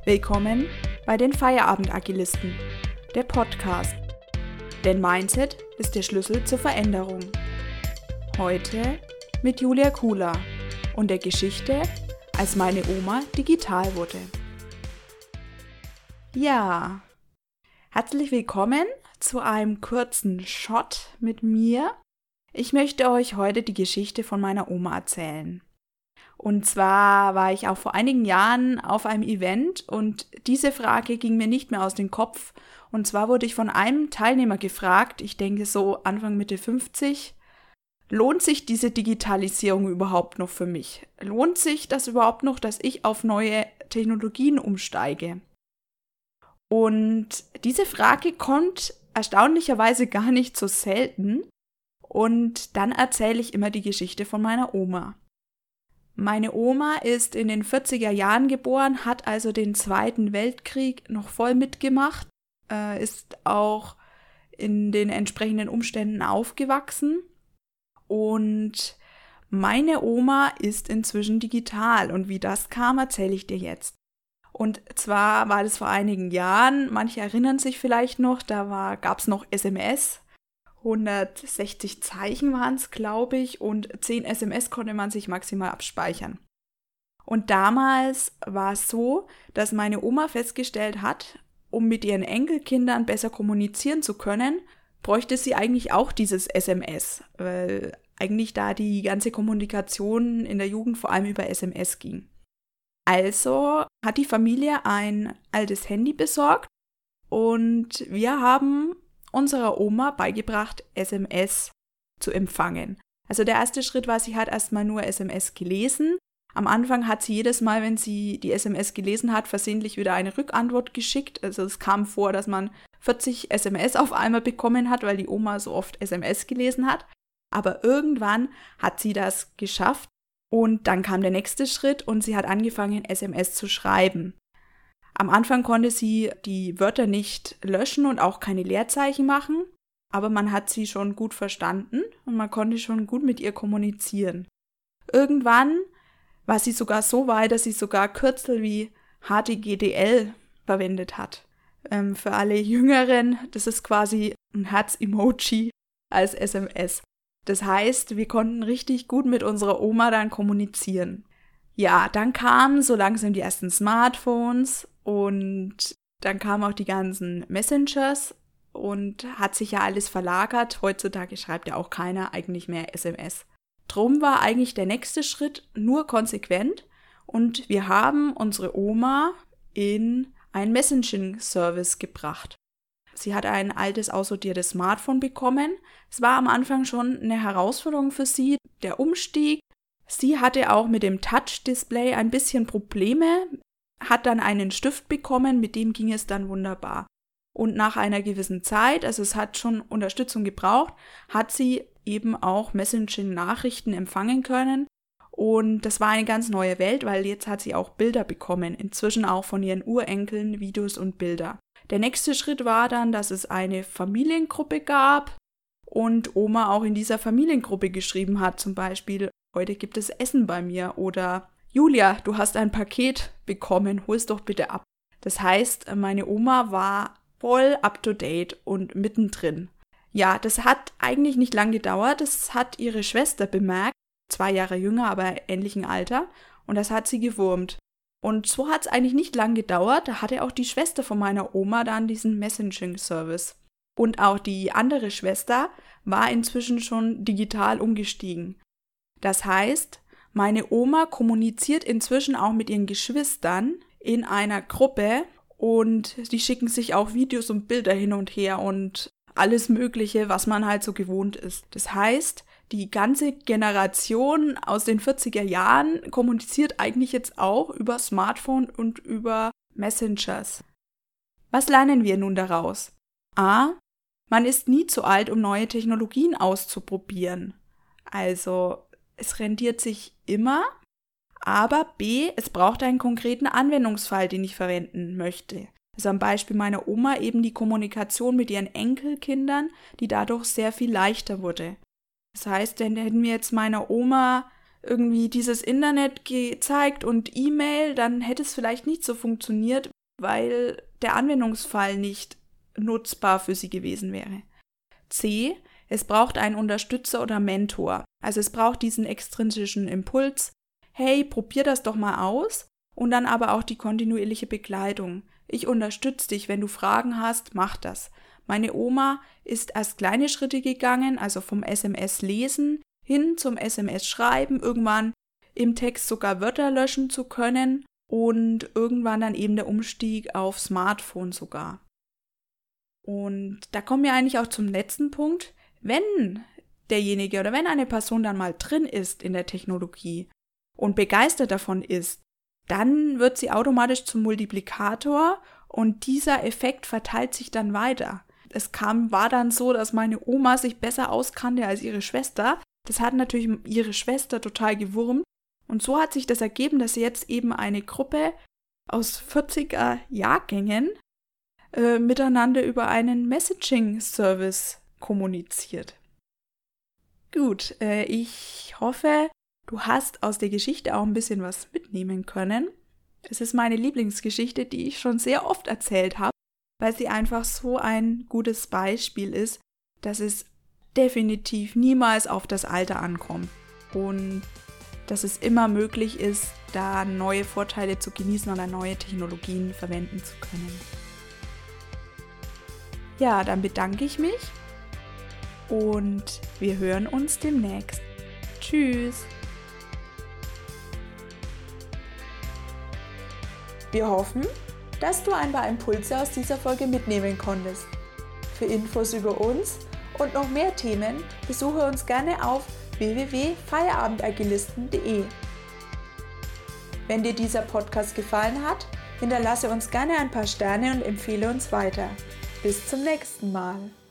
Willkommen bei den Feierabend-Agilisten, der Podcast. Denn Mindset ist der Schlüssel zur Veränderung. Heute mit Julia Kula und der Geschichte, als meine Oma digital wurde. Ja, herzlich willkommen zu einem kurzen Shot mit mir. Ich möchte euch heute die Geschichte von meiner Oma erzählen. Und zwar war ich auch vor einigen Jahren auf einem Event und diese Frage ging mir nicht mehr aus dem Kopf. Und zwar wurde ich von einem Teilnehmer gefragt, ich denke so Anfang Mitte 50, lohnt sich diese Digitalisierung überhaupt noch für mich? Lohnt sich das überhaupt noch, dass ich auf neue Technologien umsteige? Und diese Frage kommt erstaunlicherweise gar nicht so selten. Und dann erzähle ich immer die Geschichte von meiner Oma. Meine Oma ist in den 40er Jahren geboren, hat also den Zweiten Weltkrieg noch voll mitgemacht, ist auch in den entsprechenden Umständen aufgewachsen und meine Oma ist inzwischen digital und wie das kam, erzähle ich dir jetzt. Und zwar war das vor einigen Jahren, manche erinnern sich vielleicht noch, gab es noch SMS. 160 Zeichen waren es, glaube ich, und 10 SMS konnte man sich maximal abspeichern. Und damals war es so, dass meine Oma festgestellt hat, um mit ihren Enkelkindern besser kommunizieren zu können, bräuchte sie eigentlich auch dieses SMS, weil eigentlich da die ganze Kommunikation in der Jugend vor allem über SMS ging. Also hat die Familie ein altes Handy besorgt und wir haben unserer Oma beigebracht, SMS zu empfangen. Also der erste Schritt war, sie hat erstmal nur SMS gelesen. Am Anfang hat sie jedes Mal, wenn sie die SMS gelesen hat, versehentlich wieder eine Rückantwort geschickt. Also es kam vor, dass man 40 SMS auf einmal bekommen hat, weil die Oma so oft SMS gelesen hat. Aber irgendwann hat sie das geschafft und dann kam der nächste Schritt und sie hat angefangen, SMS zu schreiben. Am Anfang konnte sie die Wörter nicht löschen und auch keine Leerzeichen machen, aber man hat sie schon gut verstanden und man konnte schon gut mit ihr kommunizieren. Irgendwann war sie sogar so weit, dass sie sogar Kürzel wie HTGDL verwendet hat. Für alle Jüngeren, das ist quasi ein Herz-Emoji als SMS. Das heißt, wir konnten richtig gut mit unserer Oma dann kommunizieren. Ja, dann kamen so langsam die ersten Smartphones und dann kamen auch die ganzen Messengers und hat sich ja alles verlagert. Heutzutage schreibt ja auch keiner eigentlich mehr SMS. Drum war eigentlich der nächste Schritt nur konsequent und wir haben unsere Oma in einen Messaging-Service gebracht. Sie hat ein altes, aussortiertes Smartphone bekommen. Es war am Anfang schon eine Herausforderung für sie, der Umstieg. Sie hatte auch mit dem Touch-Display ein bisschen Probleme, hat dann einen Stift bekommen, mit dem ging es dann wunderbar. Und nach einer gewissen Zeit, also es hat schon Unterstützung gebraucht, hat sie eben auch Messaging-Nachrichten empfangen können. Und das war eine ganz neue Welt, weil jetzt hat sie auch Bilder bekommen, inzwischen auch von ihren Urenkeln, Videos und Bilder. Der nächste Schritt war dann, dass es eine Familiengruppe gab und Oma auch in dieser Familiengruppe geschrieben hat, zum Beispiel: Heute gibt es Essen bei mir oder Julia, du hast ein Paket bekommen, hol's doch bitte ab. Das heißt, meine Oma war voll up to date und mittendrin. Ja, das hat eigentlich nicht lang gedauert, das hat ihre Schwester bemerkt, 2 Jahre jünger, aber ähnlichen Alter, und das hat sie gewurmt. Und so hat es eigentlich nicht lang gedauert, da hatte auch die Schwester von meiner Oma dann diesen Messaging-Service. Und auch die andere Schwester war inzwischen schon digital umgestiegen. Das heißt, meine Oma kommuniziert inzwischen auch mit ihren Geschwistern in einer Gruppe und die schicken sich auch Videos und Bilder hin und her und alles Mögliche, was man halt so gewohnt ist. Das heißt, die ganze Generation aus den 40er Jahren kommuniziert eigentlich jetzt auch über Smartphone und über Messengers. Was lernen wir nun daraus? A. Man ist nie zu alt, um neue Technologien auszuprobieren. Also es rentiert sich immer, aber B, es braucht einen konkreten Anwendungsfall, den ich verwenden möchte. Also am Beispiel meiner Oma eben die Kommunikation mit ihren Enkelkindern, die dadurch sehr viel leichter wurde. Das heißt, dann hätten wir jetzt meiner Oma irgendwie dieses Internet gezeigt und E-Mail, dann hätte es vielleicht nicht so funktioniert, weil der Anwendungsfall nicht nutzbar für sie gewesen wäre. C. Es braucht einen Unterstützer oder Mentor. Also es braucht diesen extrinsischen Impuls. Hey, probier das doch mal aus. Und dann aber auch die kontinuierliche Begleitung. Ich unterstütze dich, wenn du Fragen hast, mach das. Meine Oma ist erst kleine Schritte gegangen, also vom SMS-Lesen hin zum SMS-Schreiben, irgendwann im Text sogar Wörter löschen zu können und irgendwann dann eben der Umstieg auf Smartphone sogar. Und da kommen wir eigentlich auch zum letzten Punkt. Wenn derjenige oder wenn eine Person dann mal drin ist in der Technologie und begeistert davon ist, dann wird sie automatisch zum Multiplikator und dieser Effekt verteilt sich dann weiter. War dann so, dass meine Oma sich besser auskannte als ihre Schwester. Das hat natürlich ihre Schwester total gewurmt. Und so hat sich das ergeben, dass sie jetzt eben eine Gruppe aus 40er Jahrgängen miteinander über einen Messaging-Service kommuniziert. Gut, ich hoffe, du hast aus der Geschichte auch ein bisschen was mitnehmen können. Es ist meine Lieblingsgeschichte, die ich schon sehr oft erzählt habe, weil sie einfach so ein gutes Beispiel ist, dass es definitiv niemals auf das Alter ankommt und dass es immer möglich ist, da neue Vorteile zu genießen oder neue Technologien verwenden zu können. Ja, dann bedanke ich mich und wir hören uns demnächst. Tschüss! Wir hoffen, dass du ein paar Impulse aus dieser Folge mitnehmen konntest. Für Infos über uns und noch mehr Themen besuche uns gerne auf www.feierabendagilisten.de. Wenn dir dieser Podcast gefallen hat, hinterlasse uns gerne ein paar Sterne und empfehle uns weiter. Bis zum nächsten Mal.